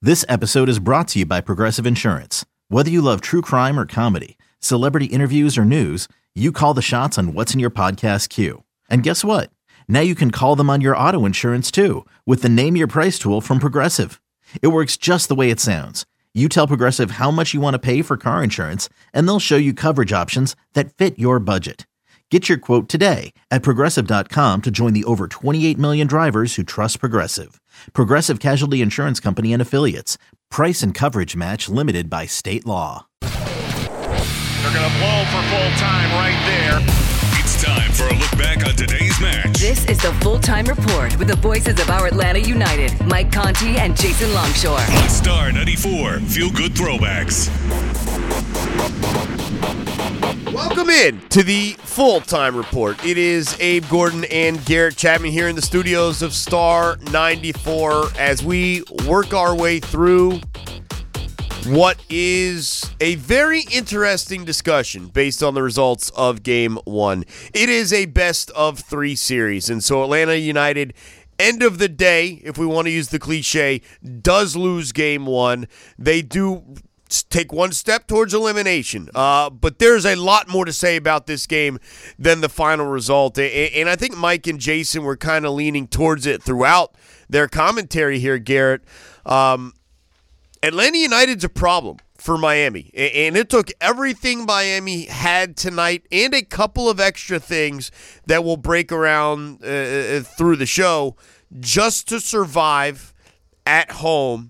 This episode is brought to you by Progressive Insurance. Whether you love true crime or comedy, celebrity interviews or news, you call the shots on what's in your podcast queue. And guess what? Now you can call them on your auto insurance too with the Name Your Price tool from Progressive. It works just the way it sounds. You tell Progressive how much you want to pay for car insurance, and they'll show you coverage options that fit your budget. Get your quote today at Progressive.com to join the over 28 million drivers who trust Progressive. Progressive Casualty Insurance Company and Affiliates. Price and coverage match limited by state law. They're going to blow for full time right there. It's time for a look back on today's match. This is the Full-Time Report with the voices of our Atlanta United, Mike Conti and Jason Longshore. On Star 94, Feel Good Throwbacks. Welcome in to the Full-Time Report. It is Abe Gordon and Garrett Chapman here in the studios of Star 94 as we work our way through what is a very interesting discussion based on the results of Game 1. It is a best-of-3 series, and so Atlanta United, end of the day, if we want to use the cliche, does lose Game 1. They do take one step towards elimination. But there's a lot more to say about this game than the final result. And I think Mike and Jason were kind of leaning towards it throughout their commentary here, Garrett. Atlanta United's a problem for Miami. And it took everything Miami had tonight and a couple of extra things that will break around through the show just to survive at home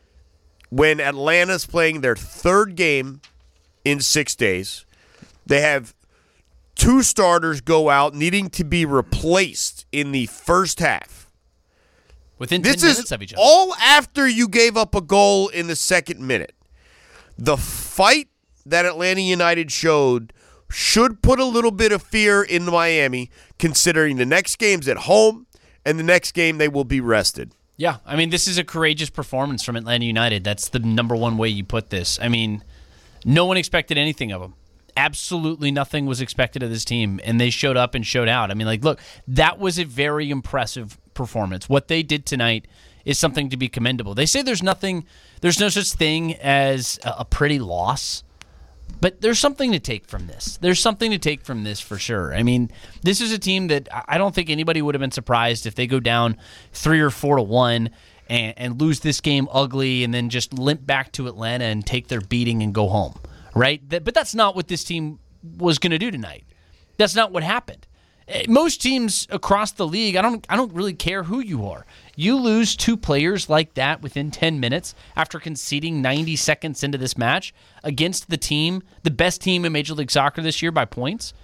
when Atlanta's playing their third game in 6 days. They have two starters go out needing to be replaced in the first half. Within 10 minutes of each other. All after you gave up a goal in the second minute. The fight that Atlanta United showed should put a little bit of fear in Miami, considering the next game's at home and the next game they will be rested. Yeah, I mean, this is a courageous performance from Atlanta United. That's the number one way you put this. I mean, no one expected anything of them. Absolutely nothing was expected of this team, and they showed up and showed out. I mean, look, that was a very impressive performance. What they did tonight is something to be commendable. They say there's no such thing as a pretty loss, but there's something to take from this. There's something to take from this for sure. I mean, this is a team that I don't think anybody would have been surprised if they go down 3 or 4-1 and lose this game ugly and then just limp back to Atlanta and take their beating and go home, right? But that's not what this team was going to do tonight. That's not what happened. Most teams across the league, I don't really care who you are. You lose two players like that within 10 minutes after conceding 90 seconds into this match against the best team in Major League Soccer this year by points.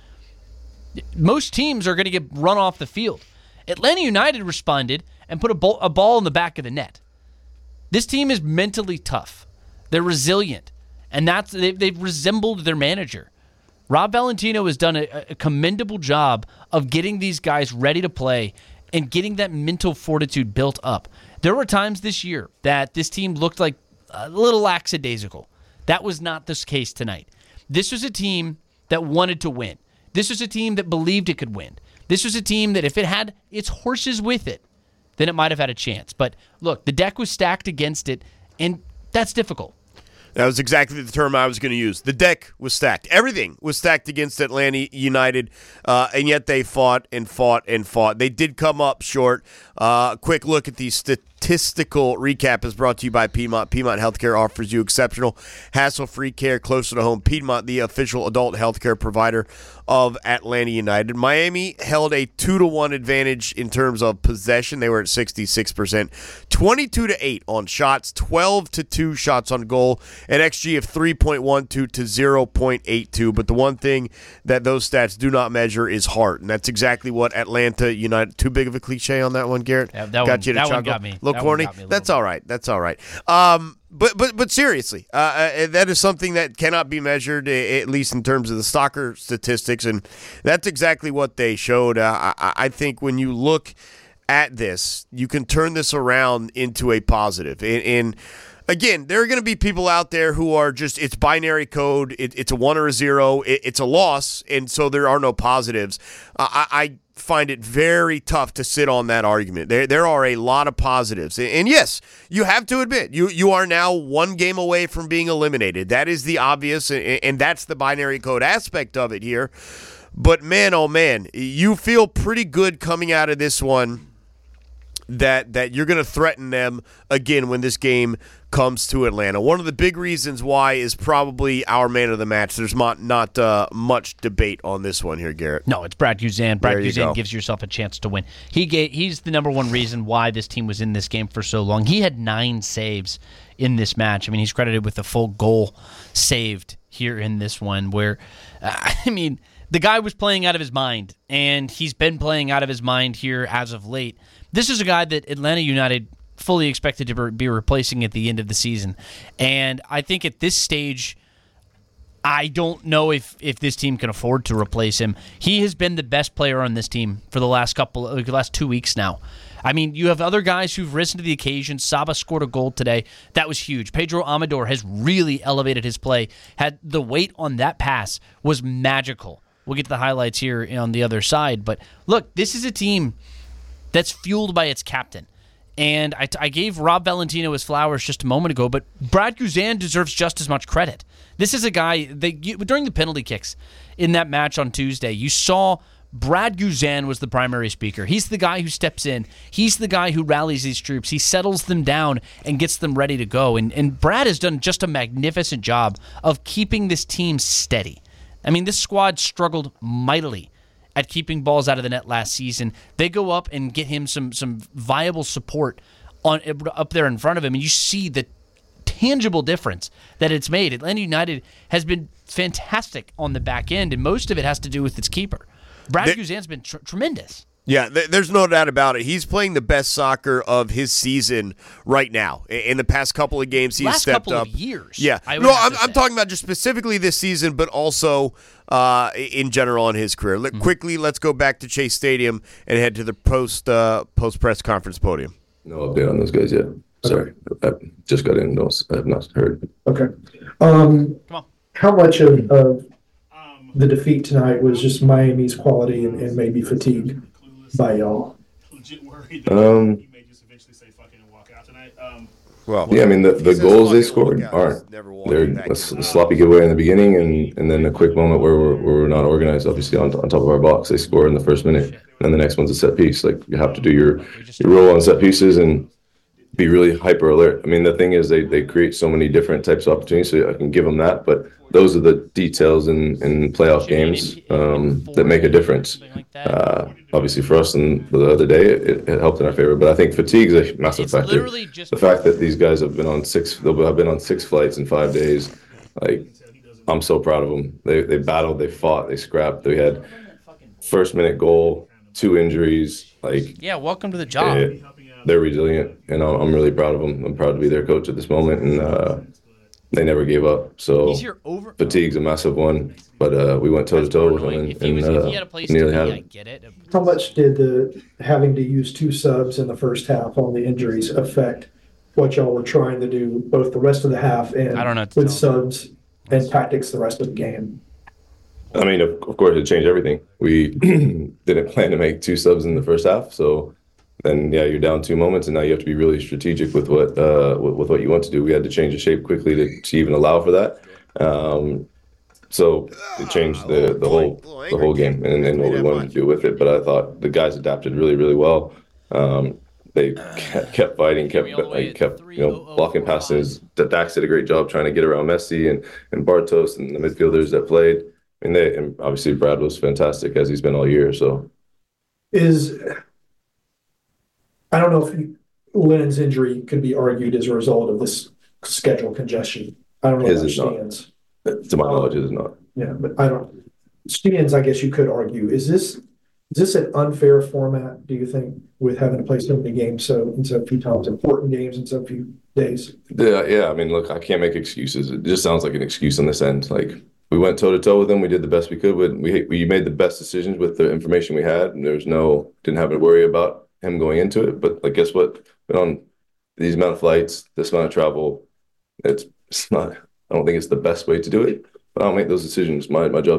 Most teams are going to get run off the field. Atlanta United responded and put a ball in the back of the net. This team is mentally tough. They're resilient, and they've resembled their manager. Rob Valentino has done a commendable job of getting these guys ready to play and getting that mental fortitude built up. There were times this year that this team looked like a little lackadaisical. That was not the case tonight. This was a team that wanted to win. This was a team that believed it could win. This was a team that if it had its horses with it, then it might have had a chance. But look, the deck was stacked against it, and that's difficult. That was exactly the term I was going to use. The deck was stacked. Everything was stacked against Atlanta United, and yet they fought and fought and fought. They did come up short. Quick look at the statistical recap is brought to you by Piedmont. Piedmont Healthcare offers you exceptional, hassle-free care closer to home. Piedmont, the official adult healthcare provider of Atlanta United. Miami held a 2-1 advantage in terms of possession. They were at 66%. 22-8 on shots, 12-2 shots on goal, an XG of 3.12 to 0.82. But the one thing that those stats do not measure is heart, and that's exactly what Atlanta United. Too big of a cliche on that one, Garrett? Yeah, that one got me. A little corny? That's all right. That's all right. But seriously, that is something that cannot be measured, at least in terms of the soccer statistics, and that's exactly what they showed. I think when you look at this, you can turn this around into a positive. And again, there are going to be people out there who are just, it's binary code, it's a 1 or a 0, it's a loss, and so there are no positives. I find it very tough to sit on that argument. There are a lot of positives. And yes, you have to admit, you are now one game away from being eliminated. That is the obvious, and that's the binary code aspect of it here. But man, oh man, you feel pretty good coming out of this one that you're going to threaten them again when this game comes to Atlanta. One of the big reasons why is probably our man of the match. There's not much debate on this one here, Garrett. No, it's Brad Guzan. Brad Guzan gives yourself a chance to win. He's the number one reason why this team was in this game for so long. He had 9 saves in this match. I mean, he's credited with a full goal saved here in this one where, the guy was playing out of his mind, and he's been playing out of his mind here as of late. This is a guy that Atlanta United fully expected to be replacing at the end of the season. And I think at this stage, I don't know if this team can afford to replace him. He has been the best player on this team for the last 2 weeks now. I mean, you have other guys who've risen to the occasion. Saba scored a goal today. That was huge. Pedro Amador has really elevated his play. Had the weight on that pass was magical. We'll get to the highlights here on the other side. But look, this is a team that's fueled by its captain. And I gave Rob Valentino his flowers just a moment ago, but Brad Guzan deserves just as much credit. This is a guy, during the penalty kicks in that match on Tuesday, you saw Brad Guzan was the primary speaker. He's the guy who steps in. He's the guy who rallies these troops. He settles them down and gets them ready to go. And Brad has done just a magnificent job of keeping this team steady. I mean, this squad struggled mightily at keeping balls out of the net last season. They go up and get him some viable support up there in front of him, and you see the tangible difference that it's made. Atlanta United has been fantastic on the back end, and most of it has to do with its keeper. Brad Guzan's been tremendous. Yeah, there's no doubt about it. He's playing the best soccer of his season right now. In the past couple of games, he's stepped up. Last couple of years. Yeah. No, I'm talking about just specifically this season, but also in general in his career. Quickly, let's go back to Chase Stadium and head to the post press conference podium. No update on those guys yet. Sorry. I just got in. No, I have not heard. Okay. Come on. How much of the defeat tonight was just Miami's quality and maybe fatigue by y'all? Well, yeah, I mean, the goals they scored aren't. They're a sloppy giveaway in the beginning and then a quick moment where we're not organized, obviously, on top of our box. They score in the first minute, and then the next one's a set piece. Like, you have to do your role on set pieces and be really hyper alert. I mean, the thing is they create so many different types of opportunities, so I can give them that, but those are the details in playoff games that make a difference. Obviously for us the other day, it helped in our favor, but I think fatigue is a massive factor. The fact that these guys have been on 6 flights in 5 days, like, I'm so proud of them. They battled, they fought, they scrapped. They had first minute goal, 2 injuries. Like, yeah, welcome to the job. They're resilient, and I'm really proud of them. I'm proud to be their coach at this moment, and they never gave up. So fatigue's a massive one, but we went toe-to-toe with them and nearly had it. How much did having to use 2 subs in the first half on the injuries affect what y'all were trying to do, both the rest of the half and with subs and tactics the rest of the game? I mean, of course, it changed everything. We didn't plan to make 2 subs in the first half, so then you're down 2 moments, and now you have to be really strategic with what you want to do. We had to change the shape quickly to even allow for that. So it changed the whole game and what we wanted to do with it. But I thought the guys adapted really, really well. They kept fighting, kept blocking passes. Dax did a great job trying to get around Messi and Bartos and the midfielders that played. And obviously Brad was fantastic, as he's been all year. So I don't know if Lennon's injury could be argued as a result of this schedule congestion. I don't know if Stians. To my knowledge, it is not. Yeah, but I don't. Stians, I guess you could argue. Is this an unfair format, do you think, with having to play so many games in so few times, important games in so few days? Yeah. I mean, look, I can't make excuses. It just sounds like an excuse on this end. Like, we went toe-to-toe with them. We did the best we could. We made the best decisions with the information we had, and didn't have to worry about him going into it. But, like, guess what? On these amount of flights, this amount of travel, it's not. I don't think it's the best way to do it. But I don't make those decisions. My job is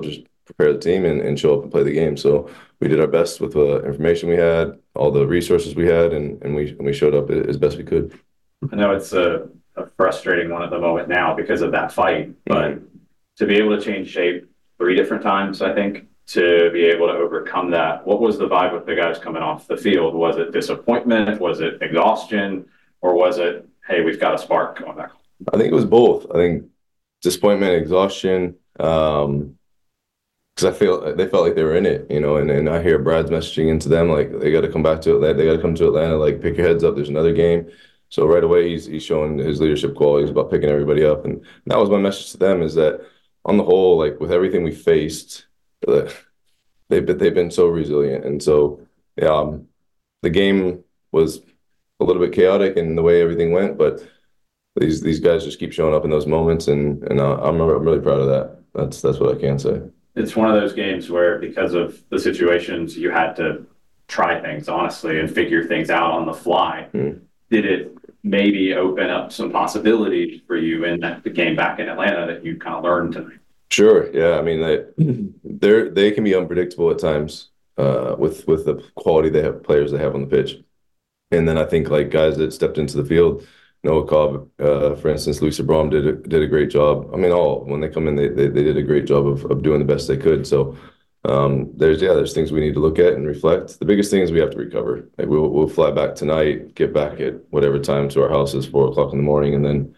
prepare the team and show up and play the game. So we did our best with the information we had, all the resources we had, and we showed up as best we could. I know it's a frustrating one at the moment now because of that fight, but to be able to change shape 3 different times, I think, to be able to overcome that, what was the vibe with the guys coming off the field? Was it disappointment? Was it exhaustion? Or was it, hey, we've got a spark going back? I think it was both. I think disappointment, exhaustion, because they felt like they were in it, and I hear Brad's messaging into them, like, they got to come back to Atlanta. They got to come to Atlanta, like, pick your heads up. There's another game. So right away, he's showing his leadership qualities about picking everybody up. And that was my message to them, is that on the whole, like, with everything we faced, they've been so resilient. And so, the game was a little bit chaotic in the way everything went, but these guys just keep showing up in those moments, and I'm really proud of that. That's what I can say. It's one of those games where, because of the situations, you had to try things honestly and figure things out on the fly. Did it maybe open up some possibilities for you in the game back in Atlanta that you kind of learned tonight? Sure. Yeah. I mean, they can be unpredictable at times with the quality players they have on the pitch. And then I think, like, guys that stepped into the field, Noah Cobb, for instance, Luis Abram did a great job. I mean, when they come in, they did a great job of doing the best they could. So there's things we need to look at and reflect. The biggest thing is we have to recover. Like, we'll fly back tonight, get back at whatever time to our houses, 4:00 in the morning, and then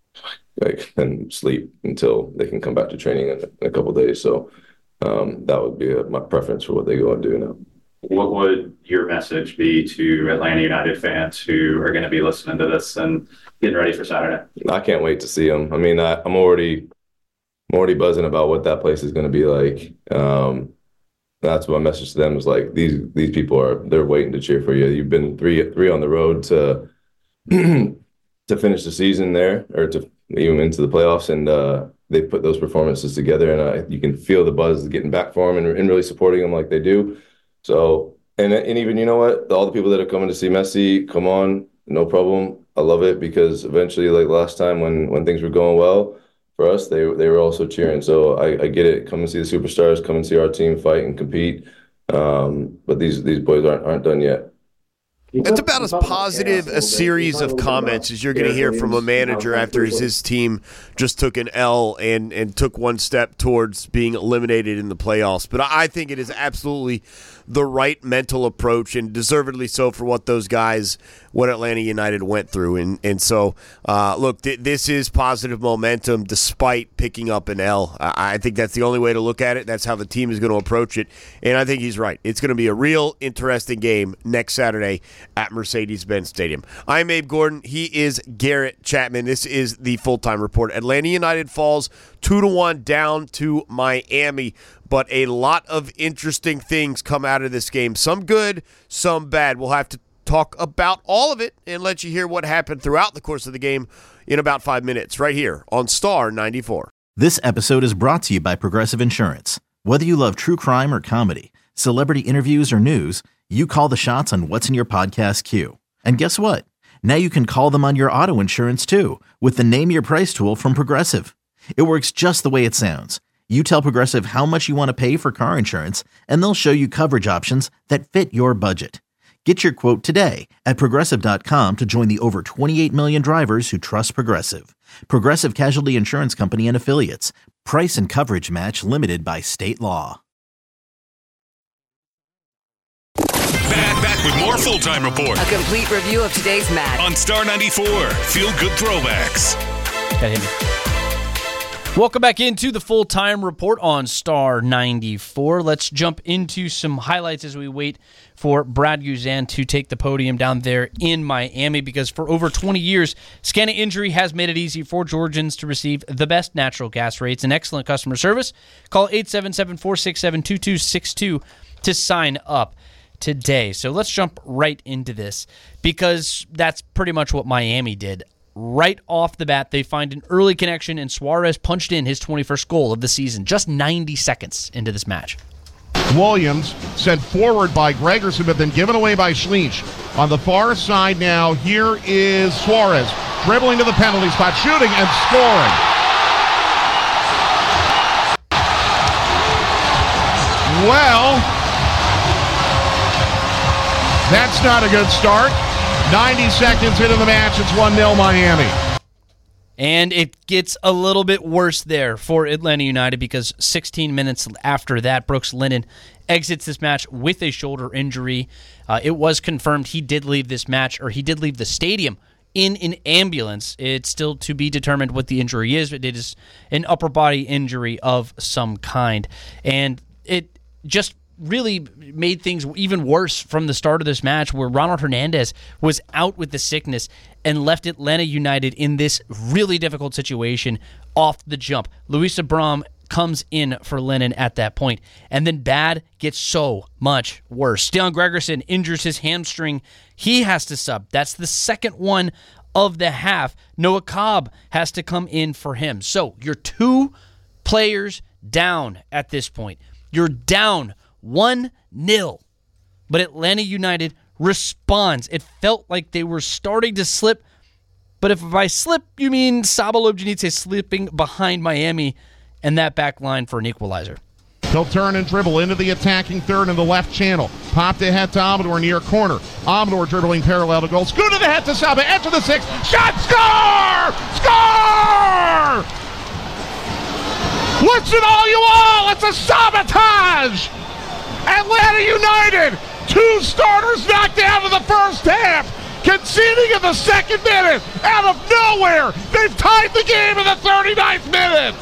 and sleep until they can come back to training in a couple of days. So that would be my preference for what they go and do now. What would your message be to Atlanta United fans who are going to be listening to this and getting ready for Saturday? I can't wait to see them. I mean, I'm already buzzing about what that place is going to be like. That's my message to them, is like, these people they're waiting to cheer for you. You've been three on the road to to finish the season there, or to even into the playoffs, and they put those performances together, and you can feel the buzz getting back for them and really supporting them like they do. So, and even, you know what, all the people that are coming to see Messi, come on, no problem. I love it, because eventually, like last time when things were going well for us, they were also cheering. So I get it. Come and see the superstars. Come and see our team fight and compete. But these boys aren't done yet. It's about as positive a series of comments as you're going to hear from a manager after his team just took an L and took one step towards being eliminated in the playoffs. But I think it is absolutely the right mental approach, and deservedly so, for what Atlanta United went through. And so, look, this is positive momentum despite picking up an L. I think that's the only way to look at it. That's how the team is going to approach it. And I think he's right. It's going to be a real interesting game next Saturday at Mercedes-Benz Stadium. I'm Abe Gordon. He is Garrett Chapman. This is the Full-Time Report. Atlanta United falls 2-1 down to Miami, but a lot of interesting things come out of this game. Some good, some bad. We'll have to talk about all of it and let you hear what happened throughout the course of the game in about 5 minutes, right here on Star 94. This episode is brought to you by Progressive Insurance. Whether you love true crime or comedy, celebrity interviews or news, you call the shots on what's in your podcast queue. And guess what? Now you can call them on your auto insurance too, with the Name Your Price tool from Progressive. It works just the way it sounds. You tell Progressive how much you want to pay for car insurance, and they'll show you coverage options that fit your budget. Get your quote today at Progressive.com to join the over 28 million drivers who trust Progressive. Progressive Casualty Insurance Company and Affiliates. Price and coverage match limited by state law. Back with more Full-Time Report. A complete review of today's match on Star 94. Feel good throwbacks. Gotta hit me. Welcome back into the Full-Time Report on Star 94. Let's jump into some highlights as we wait for Brad Guzan to take the podium down there in Miami, because for over 20 years, Scanning Injury has made it easy for Georgians to receive the best natural gas rates and excellent customer service. Call 877-467-2262 to sign up today. So let's jump right into this, because that's pretty much what Miami did. Right off the bat, they find an early connection, and Suarez punched in his 21st goal of the season just 90 seconds into this match. Williams sent forward by Gregerson, but then given away by Schleich. On the far side now, here is Suarez, dribbling to the penalty spot, shooting and scoring. Well, that's not a good start. 90 seconds into the match, it's 1-0 Miami. And it gets a little bit worse there for Atlanta United because 16 minutes after that, Brooks Lennon exits this match with a shoulder injury. It was confirmed he did leave this match, or he did leave the stadium in an ambulance. It's still to be determined what the injury is, but it is an upper body injury of some kind. And it just really made things even worse from the start of this match, where Ronald Hernandez was out with the sickness and left Atlanta United in this really difficult situation off the jump. Luis Abram comes in for Lennon at that point, and then bad gets so much worse. Stian Gregerson injures his hamstring. He has to sub. That's the second one of the half. Noah Cobb has to come in for him. So you're 2 players down at this point. You're down 1-0. But Atlanta United responds. It felt like they were starting to slip. But if by slip, you mean Saba Lobjanidze slipping behind Miami and that back line for an equalizer. He'll turn and dribble into the attacking third in the left channel. Popped ahead to Amador near corner. Amador dribbling parallel to goal. Scoot to the head to Saba. Enter the 6. Shot! Score! Score! Listen all you all! It's a sabotage! Atlanta United! 2 starters knocked out of the first half! Conceding in the second minute! Out of nowhere! They've tied the game in the 39th minute!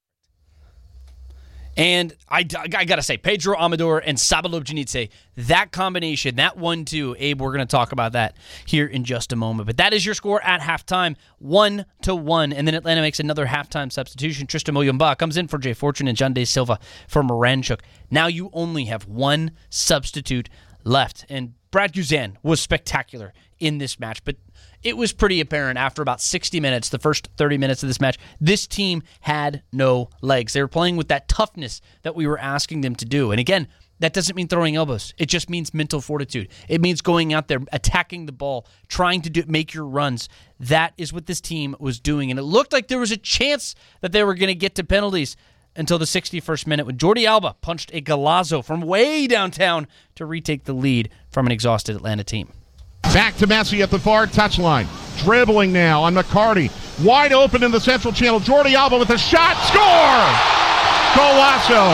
And I got to say, Pedro Amador and Saba Lobjanidze, that combination, that 1-2, Abe, we're going to talk about that here in just a moment. But that is your score at halftime, 1-1. And then Atlanta makes another halftime substitution. Tristan Muyumba comes in for Jay Fortune and John De Silva for Moranchuk. Now you only have 1 substitute left. And Brad Guzan was spectacular in this match, but it was pretty apparent after about 60 minutes, the first 30 minutes of this match, this team had no legs. They were playing with that toughness that we were asking them to do. And again, that doesn't mean throwing elbows. It just means mental fortitude. It means going out there, attacking the ball, trying to make your runs. That is what this team was doing. And it looked like there was a chance that they were going to get to penalties until the 61st minute when Jordi Alba punched a golazo from way downtown to retake the lead from an exhausted Atlanta team. Back to Messi at the far touchline. Dribbling now on McCarty. Wide open in the central channel. Jordi Alba with a shot. Score! Golazo.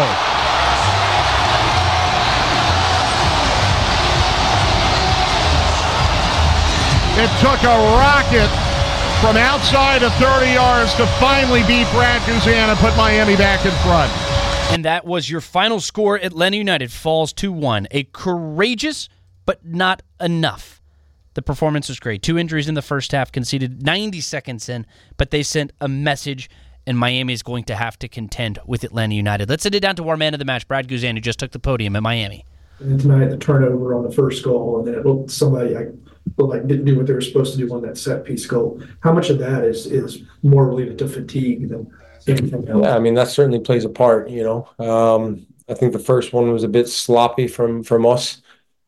It took a rocket from outside of 30 yards to finally beat Brad Guzan and put Miami back in front. And that was your final score. Atlanta United falls 2-1. A courageous, but not enough. The performance was great. 2 injuries in the first half, conceded 90 seconds in, but they sent a message, and Miami is going to have to contend with Atlanta United. Let's send it down to our man of the match, Brad Guzan, who just took the podium in Miami. And tonight, the turnover on the first goal, and then it looked somebody didn't do what they were supposed to do on that set piece goal. How much of that is more related to fatigue than anything else? Yeah, I mean, that certainly plays a part, you know. I think the first one was a bit sloppy from us.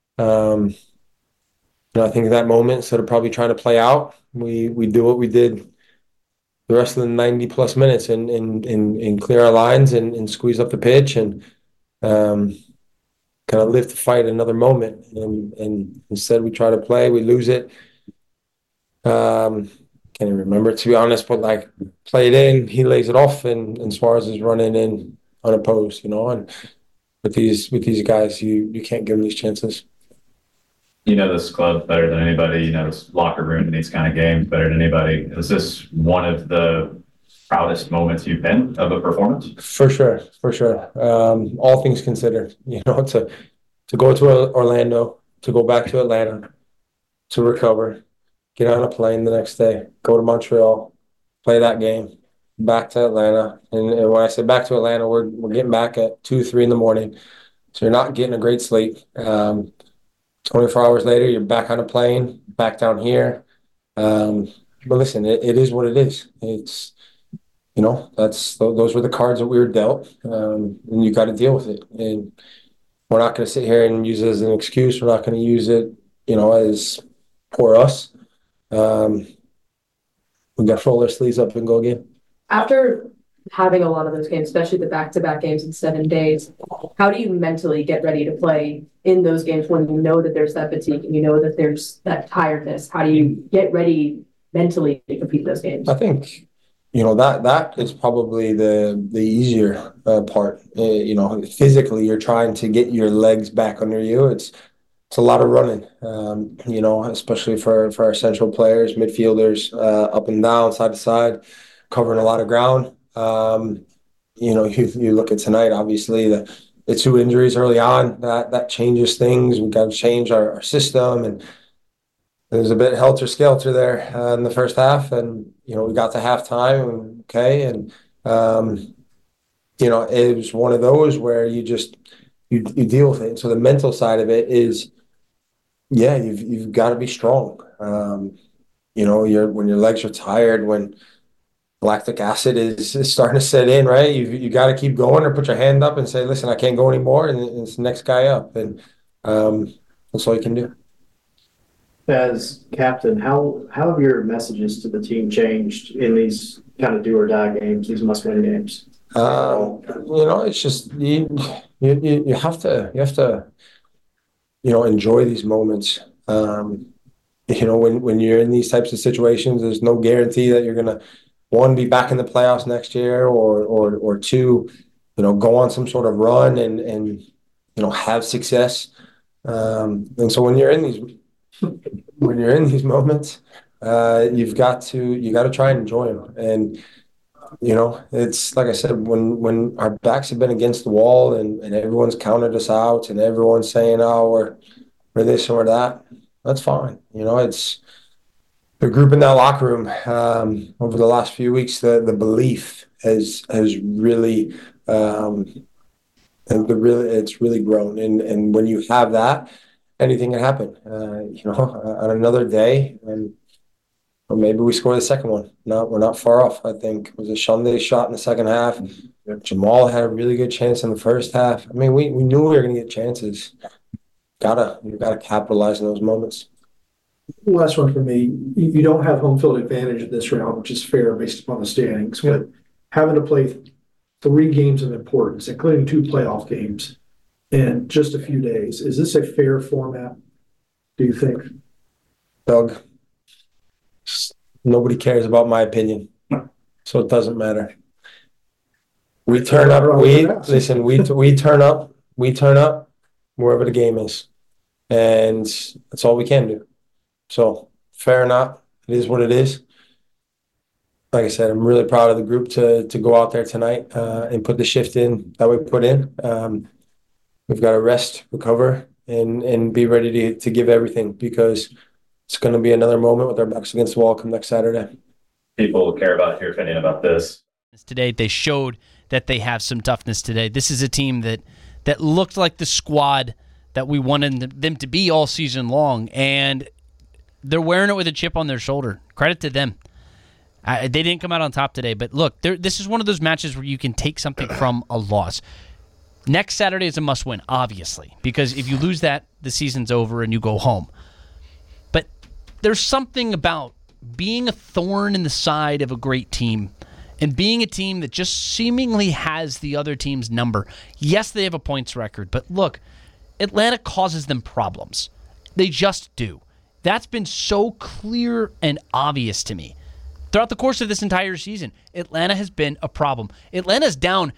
I think at that moment, instead of probably trying to play out, we do what we did the rest of the 90-plus minutes and clear our lines and squeeze up the pitch and kind of live to fight another moment. And instead we try to play, we lose it. Can't even remember, to be honest, but play it in, he lays it off, and Suarez is running in unopposed, you know. And with these guys, you can't give them these chances. You know this club better than anybody. You know this locker room in these kind of games better than anybody. Is this one of the proudest moments you've been of a performance? For sure. All things considered, you know, to go to Orlando, to go back to Atlanta, to recover, get on a plane the next day, go to Montreal, play that game, back to Atlanta. And when I say back to Atlanta, we're getting back at 2, 3 in the morning. So you're not getting a great sleep. 24 hours later, you're back on a plane, back down here. But listen, it is what it is. It's, you know, those were the cards that we were dealt, and you got to deal with it. And we're not going to sit here and use it as an excuse. We're not going to use it, you know, as poor us. We got to roll our sleeves up and go again. After having a lot of those games, especially the back-to-back games in 7 days, how do you mentally get ready to play in those games when you know that there's that fatigue and you know that there's that tiredness? How do you get ready mentally to compete those games? I think, that is probably the easier part. Physically, you're trying to get your legs back under you. It's a lot of running, especially for our central players, midfielders, up and down, side to side, covering a lot of ground. You look at tonight, obviously, the 2 injuries early on, that changes things. We've got to change our system, and there's a bit helter-skelter there in the first half, and, we got to halftime, and it was one of those where you deal with it. So the mental side of it is, you've got to be strong. When your legs are tired, when lactic acid is starting to set in, right? You got to keep going or put your hand up and say, listen, I can't go anymore, and it's the next guy up. And that's all you can do. As captain, how have your messages to the team changed in these kind of do or die games, these must-win games? It's just you have to enjoy these moments. When you're in these types of situations, there's no guarantee that you're gonna, 1, be back in the playoffs next year, or 2, go on some sort of run and have success. And so when you're in these moments, you got to try and enjoy them. And it's like I said, when our backs have been against the wall and everyone's counted us out and everyone's saying, oh, we're this or that, that's fine. It's the group in that locker room over the last few weeks. The belief has really it's really grown. And when you have that, anything can happen. On another day, and or maybe we score the second one. No, we're not far off. I think it was a Sunday shot in the second half. Jamal had a really good chance in the first half. I mean, we knew we were going to get chances. You gotta capitalize on those moments. Last one for me. You don't have home field advantage in this round, which is fair based upon the standings. But having to play 3 games of importance, including 2 playoff games, in just a few days, is this a fair format, do you think? Doug, nobody cares about my opinion, so it doesn't matter. We turn up. We turn up wherever the game is, and that's all we can do. So fair or not, it is what it is. Like I said, I'm really proud of the group to go out there tonight and put the shift in that we put in. We've got to rest, recover, and be ready to give everything, because it's going to be another moment with our backs against the wall come next Saturday. People care about your opinion about this. Today, they showed that they have some toughness today. This is a team that looked like the squad that we wanted them to be all season long, and they're wearing it with a chip on their shoulder. Credit to them. They didn't come out on top today, but look, this is one of those matches where you can take something from a loss. Next Saturday is a must-win, obviously, because if you lose that, the season's over and you go home. But there's something about being a thorn in the side of a great team and being a team that just seemingly has the other team's number. Yes, they have a points record, but look, Atlanta causes them problems. They just do. That's been so clear and obvious to me. Throughout the course of this entire season, Atlanta has been a problem. Atlanta's down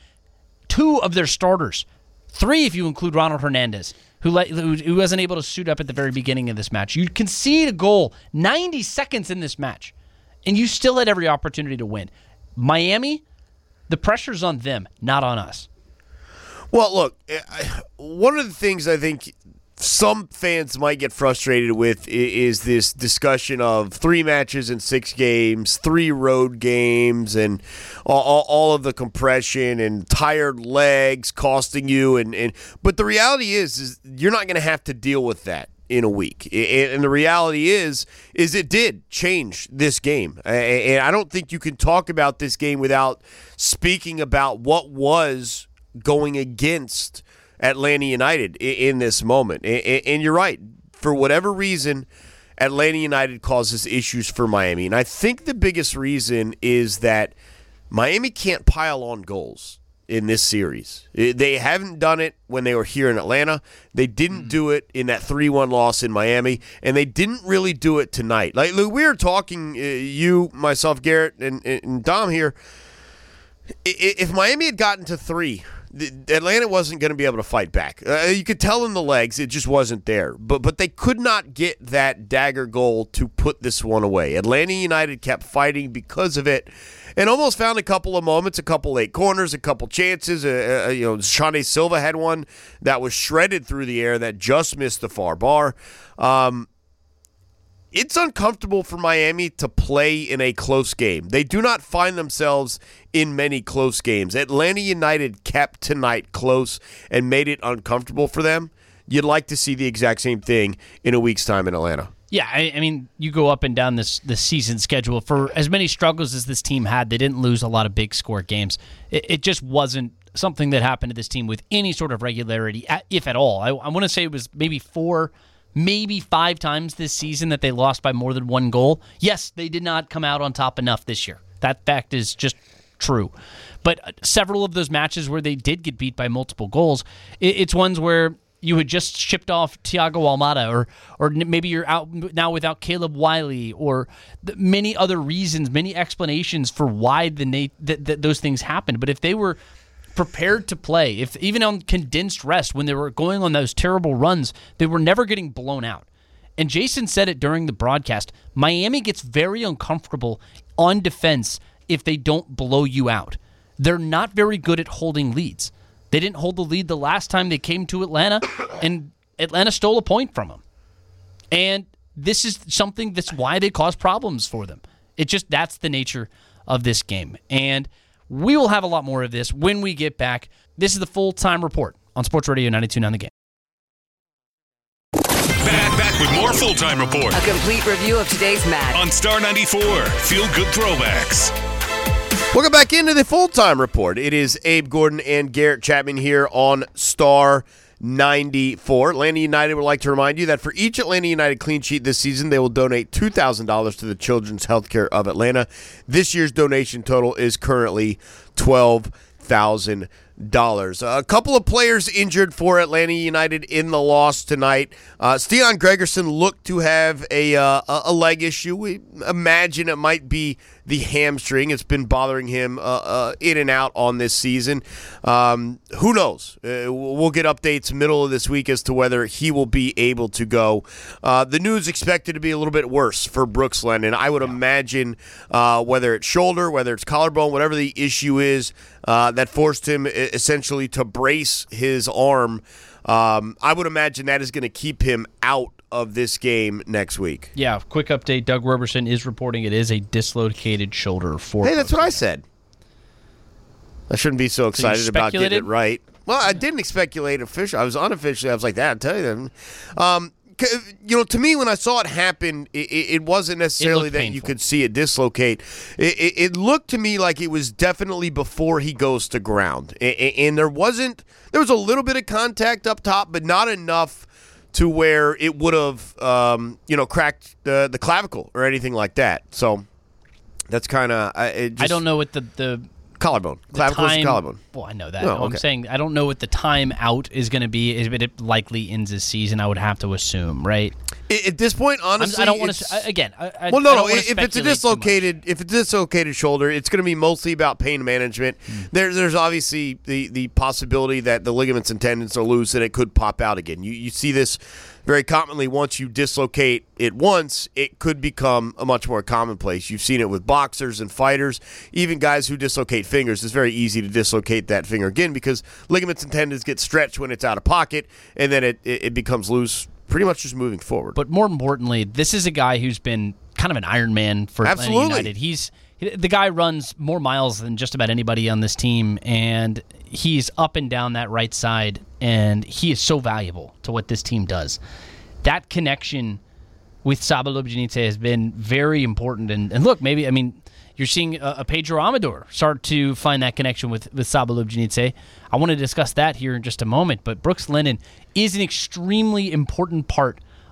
2 of their starters, 3 if you include Ronald Hernandez, who wasn't able to suit up at the very beginning of this match. You concede a goal 90 seconds in this match, and you still had every opportunity to win. Miami, the pressure's on them, not on us. Well, look, one of the things I think some fans might get frustrated with is this discussion of 3 matches in 6 games, 3 road games, and all of the compression and tired legs costing you. But the reality is you're not going to have to deal with that in a week. And the reality is it did change this game. And I don't think you can talk about this game without speaking about what was going against Atlanta United in this moment. And you're right. For whatever reason, Atlanta United causes issues for Miami. And I think the biggest reason is that Miami can't pile on goals in this series. They haven't done it when they were here in Atlanta. They didn't do it in that 3-1 loss in Miami, and they didn't really do it tonight. Like we were talking, you, myself, Garrett, and Dom here, if Miami had gotten to 3, Atlanta wasn't going to be able to fight back. You could tell in the legs it just wasn't there. But they could not get that dagger goal to put this one away. Atlanta United kept fighting because of it and almost found a couple of moments, a couple late corners, a couple chances. Shane Silva had one that was shredded through the air that just missed the far bar. It's uncomfortable for Miami to play in a close game. They do not find themselves in many close games. Atlanta United kept tonight close and made it uncomfortable for them. You'd like to see the exact same thing in a week's time in Atlanta. Yeah, I mean, you go up and down this season schedule. For as many struggles as this team had, they didn't lose a lot of big score games. It just wasn't something that happened to this team with any sort of regularity, if at all. I want to say it was maybe 4, maybe 5 times this season that they lost by more than 1 goal. Yes, they did not come out on top enough this year. That fact is just true. But several of those matches where they did get beat by multiple goals, it's ones where you had just shipped off Thiago Almada, or maybe you're out now without Caleb Wiley, or many other reasons, many explanations for why those things happened. But if they were prepared to play, if even on condensed rest, when they were going on those terrible runs, they were never getting blown out. And Jason said it during the broadcast, Miami gets very uncomfortable on defense if they don't blow you out. They're not very good at holding leads. They didn't hold the lead the last time they came to Atlanta, and Atlanta stole a point from them. And this is something that's why they cause problems for them. That's the nature of this game. And we will have a lot more of this when we get back. This is the Full-Time Report on Sports Radio 92.9 The Game. Back with more Full-Time Report. A complete review of today's match on Star 94. Feel good throwbacks. Welcome back into the Full-Time Report. It is Abe Gordon and Garrett Chapman here on Star 94. Atlanta United would like to remind you that for each Atlanta United clean sheet this season, they will donate $2,000 to the Children's Healthcare of Atlanta. This year's donation total is currently $12,000. A couple of players injured for Atlanta United in the loss tonight. Stian Gregerson looked to have a leg issue. We imagine it might be the hamstring. It's been bothering him in and out on this season. Who knows? We'll get updates middle of this week as to whether he will be able to go. The news expected to be a little bit worse for Brooks Lennon. I would imagine whether it's shoulder, whether it's collarbone, whatever the issue is that forced him essentially to brace his arm. I would imagine that is going to keep him out of this game next week. Yeah, quick update. Doug Roberson is reporting it is a dislocated shoulder for Hey, that's what I said. I shouldn't be so excited about getting it right. Well, I didn't speculate officially. I was unofficially. I was like, that, I'll tell you that. To me, when I saw it happen, it wasn't necessarily that you could see it dislocate. It looked to me like it was definitely before he goes to ground. And there was a little bit of contact up top, but not enough to where it would have, cracked the clavicle or anything like that. So that's kind of I don't know what the collarbone. Clavicle is collarbone. Well, I know that. Oh, okay. I'm saying I don't know what the time out is going to be. But it likely ends this season, I would have to assume, right? At this point, honestly, I don't want to. Again, if it's a dislocated shoulder, it's going to be mostly about pain management. There's obviously the possibility that the ligaments and tendons are loose and it could pop out again. You see this very commonly. Once you dislocate it once, it could become a much more commonplace. You've seen it with boxers and fighters, even guys who dislocate fingers. It's very easy to dislocate that finger again because ligaments and tendons get stretched when it's out of pocket, and then it becomes loose pretty much just moving forward. But more importantly, this is a guy who's been kind of an Iron Man for Atlanta United. The guy runs more miles than just about anybody on this team, and he's up and down that right side, and he is so valuable to what this team does. That connection with Saba Lobjanidze has been very important. And look, maybe, you're seeing a Pedro Amador start to find that connection with Saba Lobjanidze. I want to discuss that here in just a moment, but Brooks Lennon is an extremely important part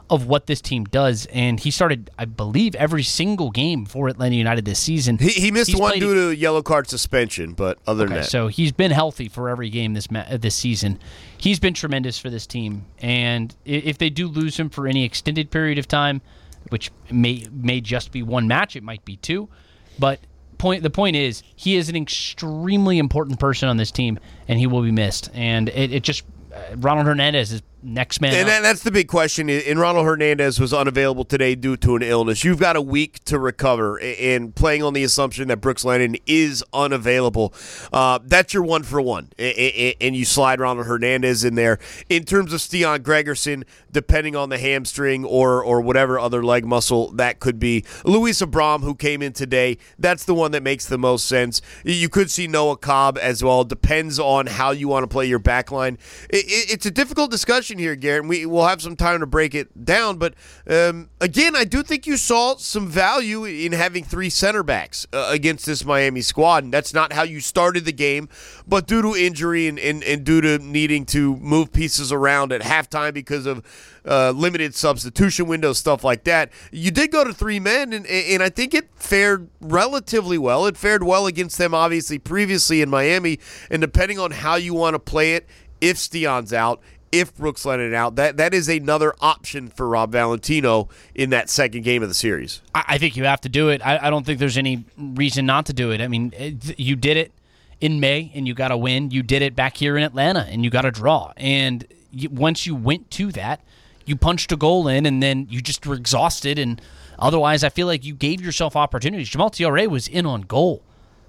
of what this team does, and he started, I believe, every single game for Atlanta United this season. He missed one due to yellow card suspension, but other than that. So he's been healthy for every game this season. He's been tremendous for this team, and if they do lose him for any extended period of time, which may just be one match, it might be two, but the point is, he is an extremely important person on this team, and he will be missed, and it just Ronald Hernandez is next man and up. That's the big question. And Ronald Hernandez was unavailable today due to an illness. You've got a week to recover, and playing on the assumption that Brooks Lennon is unavailable, that's your 1-for-1. And you slide Ronald Hernandez in there. In terms of Stian Gregerson, depending on the hamstring or whatever other leg muscle that could be, Luis Abram, who came in today, that's the one that makes the most sense. You could see Noah Cobb as well. Depends on how you want to play your back line. It's a difficult discussion here, Garrett, and we'll have some time to break it down. But, again, I do think you saw some value in having 3 center backs against this Miami squad, and that's not how you started the game. But due to injury and due to needing to move pieces around at halftime because of limited substitution windows, stuff like that, you did go to 3 men, and I think it fared relatively well. It fared well against them, obviously, previously in Miami, and depending on how you want to play it, if Stian's out, if Brooks Lennon out, that is another option for Rob Valentino in that second game of the series. I think you have to do it. I don't think there's any reason not to do it. I mean, you did it in May, and you got to win. You did it back here in Atlanta, and you got to draw. And once you went to that, you punched a goal in, and then you just were exhausted. And otherwise, I feel like you gave yourself opportunities. Jamal Thiaré was in on goal.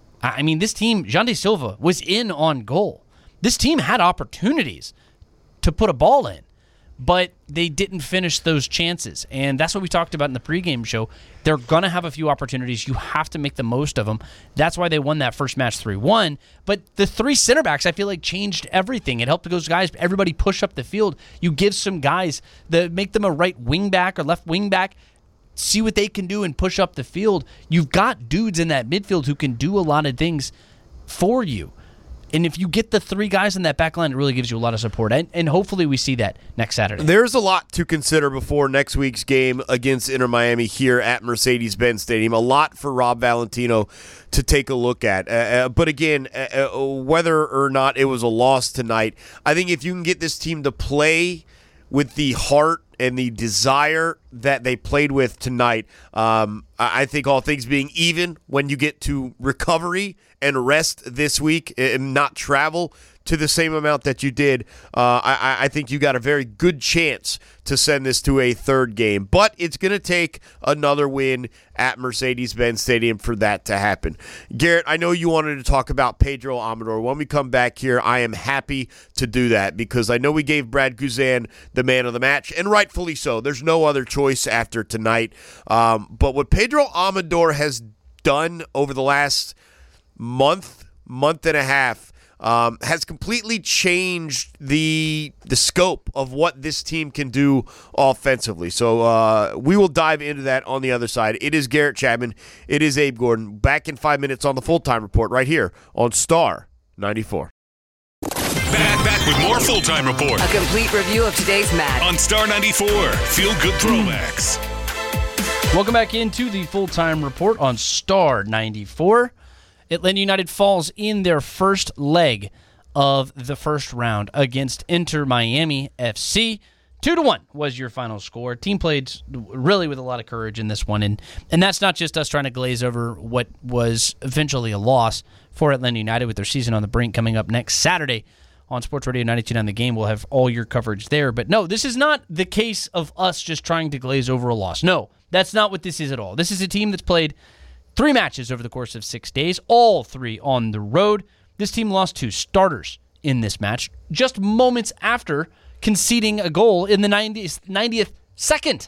I mean, this team, Jean De Silva, was in on goal. This team had opportunities to put a ball in, but they didn't finish those chances. And that's what we talked about in the pregame show. They're going to have a few opportunities. You have to make the most of them. That's why they won that first match 3-1. But the 3 center backs, I feel like, changed everything. It helped those guys, everybody push up the field. You give some guys, make them a right wing back or left wing back, see what they can do and push up the field. You've got dudes in that midfield who can do a lot of things for you. And if you get the 3 guys in that back line, it really gives you a lot of support. And hopefully we see that next Saturday. There's a lot to consider before next week's game against Inter Miami here at Mercedes-Benz Stadium. A lot for Rob Valentino to take a look at. But again, whether or not it was a loss tonight, I think if you can get this team to play with the heart and the desire that they played with tonight, I think all things being even, when you get to recovery and rest this week and not travel to the same amount that you did, I think you got a very good chance to send this to a third game. But it's going to take another win at Mercedes-Benz Stadium for that to happen. Garrett, I know you wanted to talk about Pedro Amador. When we come back here, I am happy to do that because I know we gave Brad Guzan the man of the match, and rightfully so. There's no other choice after tonight. But what Pedro Amador has done over the last month and a half has completely changed the scope of what this team can do offensively. So we will dive into that on the other side. It is Garrett Chapman. It is Abe Gordon. Back in 5 minutes on the Full-Time Report right here on Star 94. Back with more Full-Time Report. A complete review of today's match on Star 94. Feel good throwbacks. Welcome back into the Full-Time Report on Star 94. Atlanta United falls in their first leg of the first round against Inter Miami FC. 2-1 was your final score. Team played really with a lot of courage in this one, and that's not just us trying to glaze over what was eventually a loss for Atlanta United with their season on the brink coming up next Saturday on Sports Radio 92.9 The Game. We'll have all your coverage there. But no, this is not the case of us just trying to glaze over a loss. No, that's not what this is at all. This is a team that's played 3 matches over the course of 6 days, all 3 on the road. This team lost 2 starters in this match, just moments after conceding a goal in the 90th second.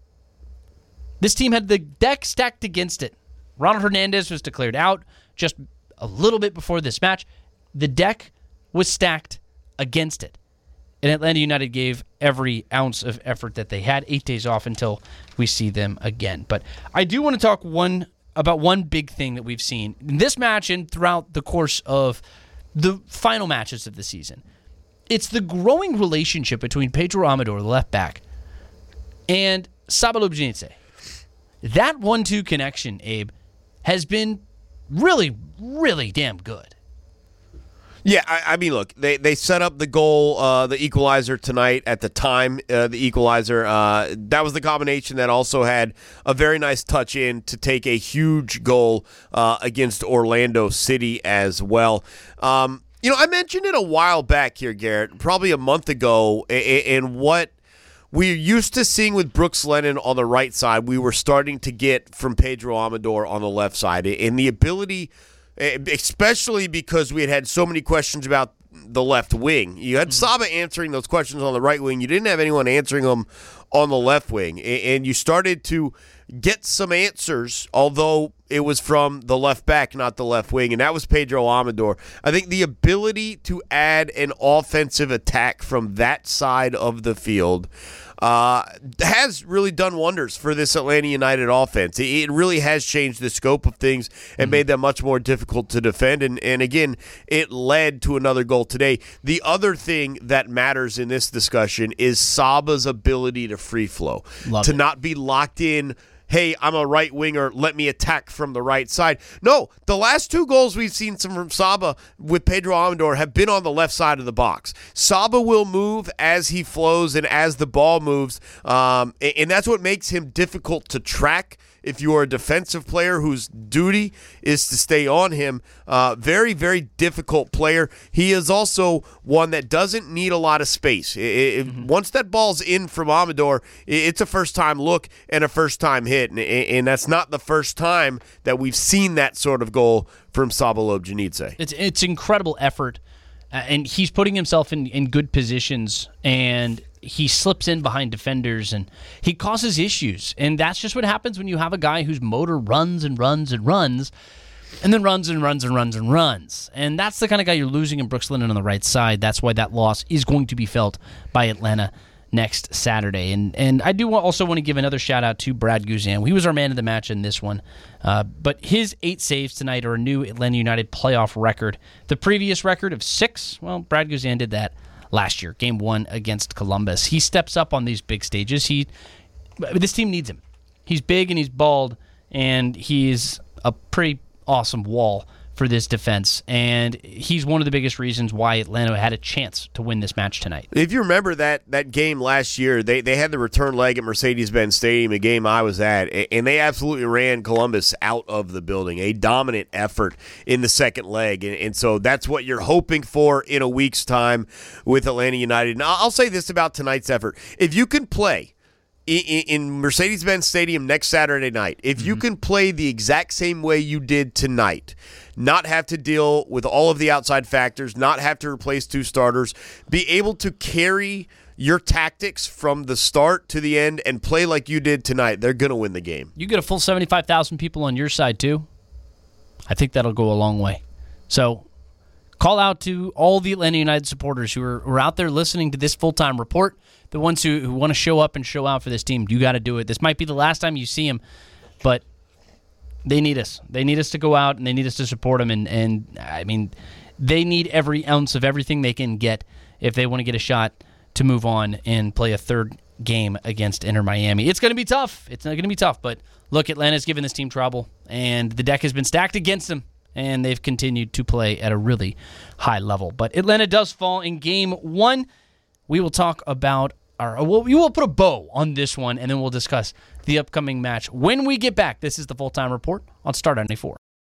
This team had the deck stacked against it. Ronald Hernandez was declared out just a little bit before this match. The deck was stacked against it. And Atlanta United gave every ounce of effort that they had. 8 days off until we see them again. But I do want to talk about one big thing that we've seen in this match and throughout the course of the final matches of the season. It's the growing relationship between Pedro Amador, the left back, and Saba Lobjanidze. That 1-2 connection, Abe, has been really, really damn good. Yeah, I mean, look, they set up the goal, the equalizer tonight at the time, the equalizer. That was the combination that also had a very nice touch in to take a huge goal against Orlando City as well. I mentioned it a while back here, Garrett, probably a month ago, and what we're used to seeing with Brooks Lennon on the right side, we were starting to get from Pedro Amador on the left side. And the ability, especially because we had so many questions about the left wing. You had Saba answering those questions on the right wing. You didn't have anyone answering them on the left wing. And you started to get some answers, although it was from the left back, not the left wing, and that was Pedro Amador. I think the ability to add an offensive attack from that side of the field has really done wonders for this Atlanta United offense. It really has changed the scope of things and made them much more difficult to defend. And again, it led to another goal today. The other thing that matters in this discussion is Saba's ability to free flow, to not be locked in. Hey, I'm a right winger, let me attack from the right side. No, the last two goals we've seen from Saba with Pedro Amador have been on the left side of the box. Saba will move as he flows and as the ball moves, and that's what makes him difficult to track if you are a defensive player whose duty is to stay on him. Very, very difficult player. He is also one that doesn't need a lot of space. Once that ball's in from Amador, it's a first-time look and a first-time hit, and that's not the first time that we've seen that sort of goal from Saba Lobjanidze. It's incredible effort, and he's putting himself in good positions, and he slips in behind defenders, and he causes issues. And that's just what happens when you have a guy whose motor runs and runs and runs, and then runs and runs and runs and runs. And that's the kind of guy you're losing in Brooks Lennon on the right side. That's why that loss is going to be felt by Atlanta next Saturday. And I do also want to give another shout-out to Brad Guzan. He was our man of the match in this one. But his 8 saves tonight are a new Atlanta United playoff record. The previous record of 6, well, Brad Guzan did that last year, Game 1 against Columbus. He steps up on these big stages. This team needs him. He's big and he's bald, and he's a pretty awesome wall for this defense. And he's one of the biggest reasons why Atlanta had a chance to win this match tonight. If you remember that game last year, they had the return leg at Mercedes-Benz Stadium, a game I was at, and they absolutely ran Columbus out of the building. A dominant effort in the second leg. And so that's what you're hoping for in a week's time with Atlanta United. And I'll say this about tonight's effort. If you can play in Mercedes-Benz Stadium next Saturday night, if you can play the exact same way you did tonight, not have to deal with all of the outside factors, not have to replace 2 starters, be able to carry your tactics from the start to the end and play like you did tonight, they're going to win the game. You get a full 75,000 people on your side too. I think that'll go a long way. So call out to all the Atlanta United supporters who are out there listening to this full-time report, the ones who want to show up and show out for this team. You got to do it. This might be the last time you see them, but they need us. They need us to go out, and they need us to support them. And I mean, they need every ounce of everything they can get if they want to get a shot to move on and play a third game against Inter Miami. It's going to be tough. It's not going to be tough. But look, Atlanta's given this team trouble, and the deck has been stacked against them, and they've continued to play at a really high level. But Atlanta does fall in Game 1. We will talk about we will put a bow on this one, and then we'll discuss the upcoming match when we get back. This is the Full-Time Report on Star 94.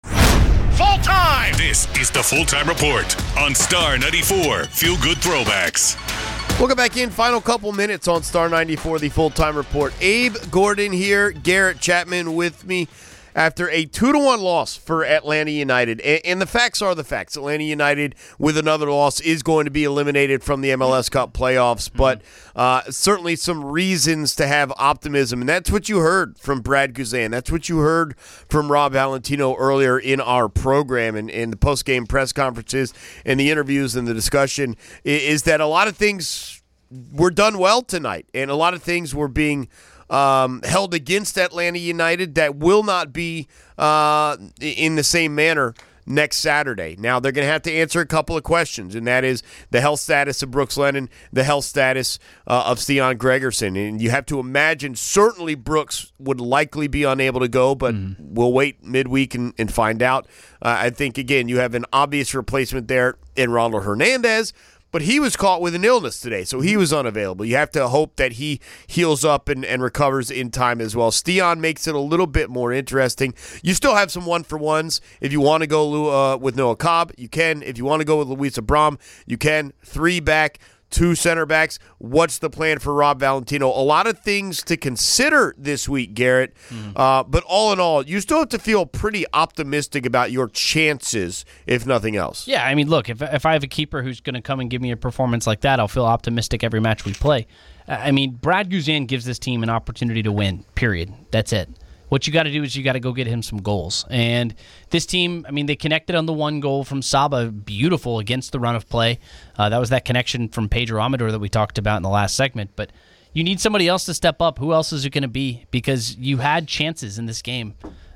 Full time! This is the Full-Time Report on Star 94. Feel good throwbacks. Welcome back in. Final couple minutes on Star 94, the Full-Time Report. Abe Gordon here, Garrett Chapman with me after a 2-1 loss for Atlanta United. And the facts are the facts. Atlanta United, with another loss, is going to be eliminated from the MLS Cup playoffs, but certainly some reasons to have optimism. And that's what you heard from Brad Guzan. That's what you heard from Rob Valentino earlier in our program and in the post-game press conferences and the interviews and the discussion, is that a lot of things were done well tonight, and a lot of things were being held against Atlanta United that will not be in the same manner next Saturday. Now, they're going to have to answer a couple of questions, and that is the health status of Brooks Lennon, the health status of Stian Gregerson. And you have to imagine certainly Brooks would likely be unable to go, but we'll wait midweek and find out. I think, again, you have an obvious replacement there in Ronald Hernandez, but he was caught with an illness today, so he was unavailable. You have to hope that he heals up and recovers in time as well. Stian makes it a little bit more interesting. You still have some one-for-ones. If you want to go with Noah Cobb, you can. If you want to go with Luis Abram, you can. 3 back, 2 center backs. What's the plan for Rob Valentino? A lot of things to consider this week, Garrett. But all in all, you still have to feel pretty optimistic about your chances, if nothing else. Yeah, I mean, look, if I have a keeper who's going to come and give me a performance like that, I'll feel optimistic every match we play. I mean, Brad Guzan gives this team an opportunity to win, period. That's it. What you got to do is you got to go get him some goals. And this team, I mean, they connected on the 1 goal from Saba, beautiful against the run of play. That was that connection from Pedro Amador that we talked about in the last segment. But you need somebody else to step up. Who else is it going to be? Because you had chances in this game.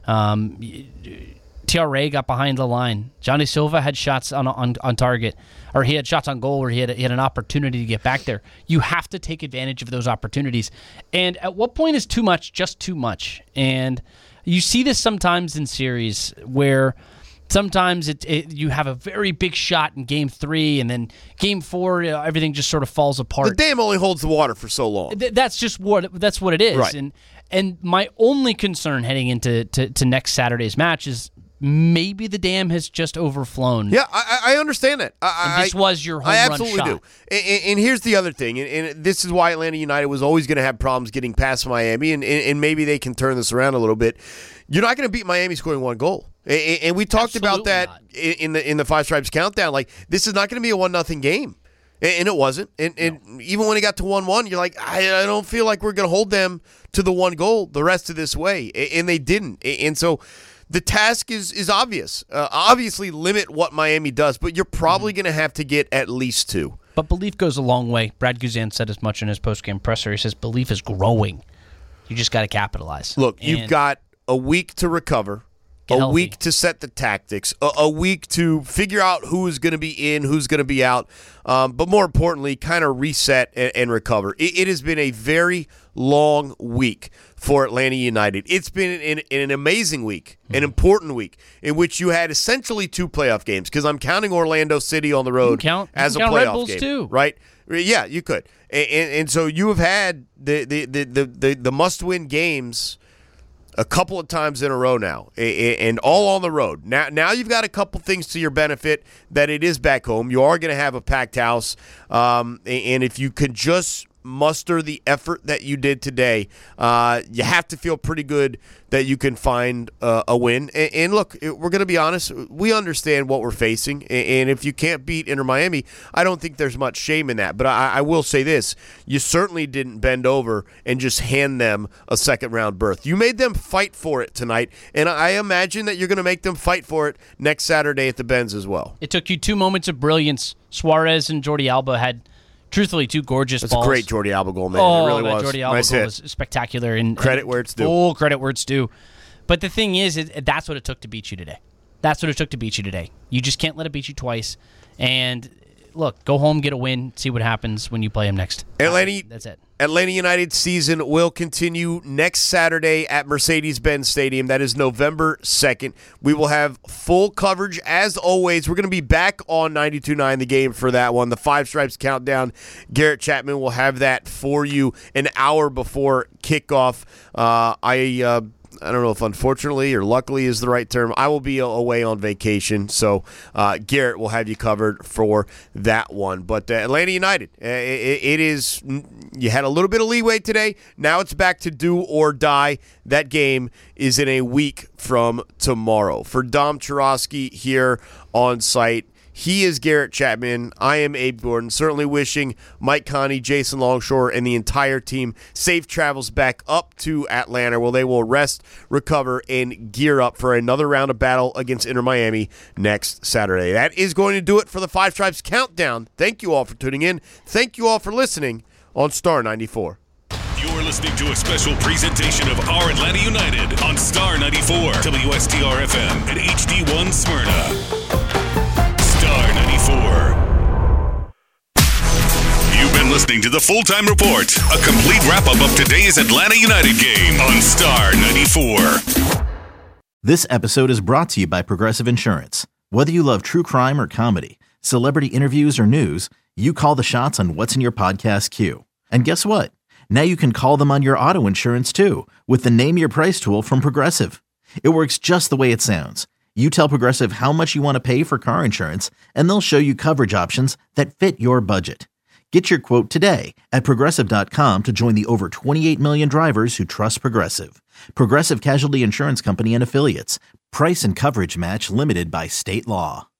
TRA got behind the line. Johnny Silva had shots on target, or he had shots on goal where he had an opportunity to get back there. You have to take advantage of those opportunities. And at what point is too much just too much? And you see this sometimes in series where sometimes you have a very big shot in Game 3, and then Game 4, everything just sort of falls apart. The dam only holds the water for so long. That's what it is. Right. And my only concern heading into next Saturday's match is maybe the dam has just overflown. Yeah, I understand that. This was your home run shot. I absolutely do. And here's the other thing, and this is why Atlanta United was always going to have problems getting past Miami, and maybe they can turn this around a little bit. You're not going to beat Miami scoring 1 goal. And we talked about that in the Five Stripes countdown. Like, this is not going to be a 1-0 game. And it wasn't. And even when it got to 1-1, you're like, I don't feel like we're going to hold them to the 1 goal the rest of this way. And they didn't. And so the task is obvious. Obviously, limit what Miami does, but you're probably going to have to get at least 2. But belief goes a long way. Brad Guzan said as much in his postgame presser. He says belief is growing. You just got to capitalize. Look, you've got a week to recover, a week to set the tactics, a week to figure out who is going to be in, who's going to be out, but more importantly, kind of reset and recover. It has been a very long week for Atlanta United. It's been an amazing week, an important week, in which you had essentially 2 playoff games, because I'm counting Orlando City on the road as a playoff Red Bulls game, too. Right? Yeah, you could. And so you have had the must-win games a couple of times in a row now, and all on the road. Now you've got a couple things to your benefit that it is back home. You are going to have a packed house, and if you could just muster the effort that you did today, you have to feel pretty good that you can find a win. And look, we're going to be honest. We understand what we're facing. And if you can't beat Inter Miami, I don't think there's much shame in that. But I will say this. You certainly didn't bend over and just hand them a second-round berth. You made them fight for it tonight. And I imagine that you're going to make them fight for it next Saturday at the Benz as well. It took you 2 moments of brilliance. Suarez and Jordi Alba had, truthfully, 2 gorgeous balls. That's a great Jordi Alba goal, man. It really was. Jordi Alba nice goal hit. was spectacular. And credit where it's due. Full credit where it's due. But the thing is, that's what it took to beat you today. That's what it took to beat you today. You just can't let it beat you twice. And look, go home, get a win, see what happens when you play them next. That's it. Atlanta United's season will continue next Saturday at Mercedes-Benz Stadium. That is November 2nd. We will have full coverage as always. We're going to be back on 92.9 The Game for that one. The Five Stripes Countdown. Garrett Chapman will have that for you an hour before kickoff. I don't know if unfortunately or luckily is the right term. I will be away on vacation, so Garrett will have you covered for that one. But Atlanta United, it is, you had a little bit of leeway today. Now it's back to do or die. That game is in a week from tomorrow. For Dom Churosky here on site, he is Garrett Chapman. I am Abe Gordon. Certainly wishing Mike Conti, Jason Longshore, and the entire team safe travels back up to Atlanta, where they will rest, recover, and gear up for another round of battle against Inter Miami next Saturday. That is going to do it for the Five Stripes Countdown. Thank you all for tuning in. Thank you all for listening on Star 94. You're listening to a special presentation of Our Atlanta United on Star 94, WSTR FM, and HD1 Smyrna. Star 94. You've been listening to the Full-Time Report, a complete wrap-up of today's Atlanta United game on Star 94. This episode is brought to you by Progressive Insurance. Whether you love true crime or comedy, celebrity interviews or news, you call the shots on what's in your podcast queue. And guess what? Now you can call them on your auto insurance too with the Name Your Price tool from Progressive. It works just the way it sounds. You tell Progressive how much you want to pay for car insurance, and they'll show you coverage options that fit your budget. Get your quote today at Progressive.com to join the over 28 million drivers who trust Progressive. Progressive Casualty Insurance Company and Affiliates. Price and coverage match limited by state law.